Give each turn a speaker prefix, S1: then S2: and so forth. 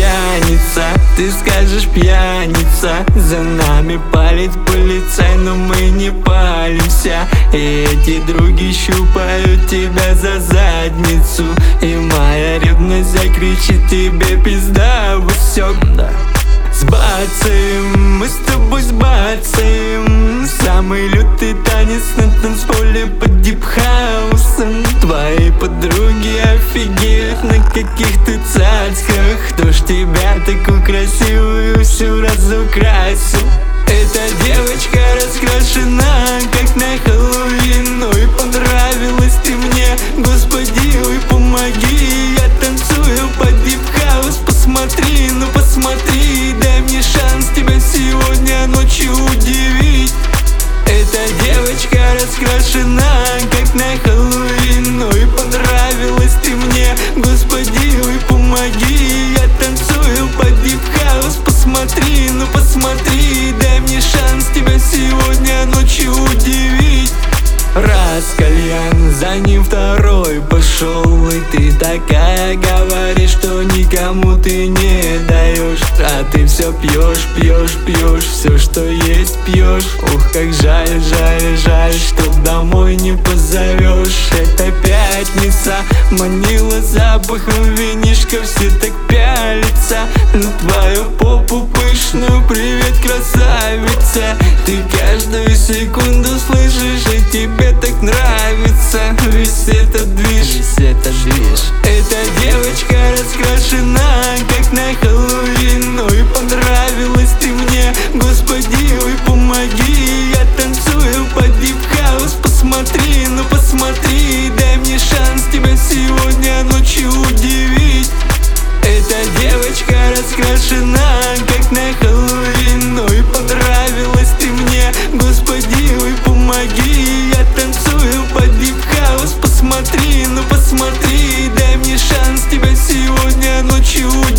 S1: пьяница, ты скажешь пьяница. За нами палит полицай, но мы не палимся. И эти други щупают тебя за задницу, и моя ревность закричит тебе пизда в усёк. Сбацаем, мы с тобой сбацаем самый лютый танец на танцполе под дипхаусом. Твои подруги офигеют на каких-то цацках. Кто ж тебя такую красивую всю разукрасил? Эта девочка раскрашена, как на Хэллоуин. Ой, понравилась ты мне, господи, ой, помоги. Я танцую под дип-хаус, посмотри, ну посмотри. Дай мне шанс тебя сегодня ночью удивить. Эта девочка раскрашена, как на Хэллоуин. Ой, понравилась ты мне, господи, ой, помоги. Я танцую под дип-хаус, посмотри, ну посмотри. Дай мне шанс тебя сегодня ночью удивить. Раз кальян, за ним второй пошел, и ты такая говоришь, что никому ты не даешь. А ты все пьешь, пьешь, пьешь, все, что есть, пьешь. Ух, как жаль, жаль, жаль, что домой не позовешь. Это пятница, манила запахом винишка, все так пялятся на твою попу пышную. Привет, красавица, ты каждую секунду слышишь, и тебе так нравится весь этот движ, весь этот движ. Эта девочка раскрашена, как на Хэллоуин. Ой, понравилась ты мне, господи, ой, помоги. Я танцую под дип-хаус, посмотри, ну посмотри. Дай мне шанс тебя сегодня ночью удивить. Эта девочка раскрашена, как на Хэллоуин. Ой, понравилась ты мне, господи, ой, помоги. Я танцую под дип-хаус, посмотри, ну посмотри. Дай мне шанс тебя сегодня ночью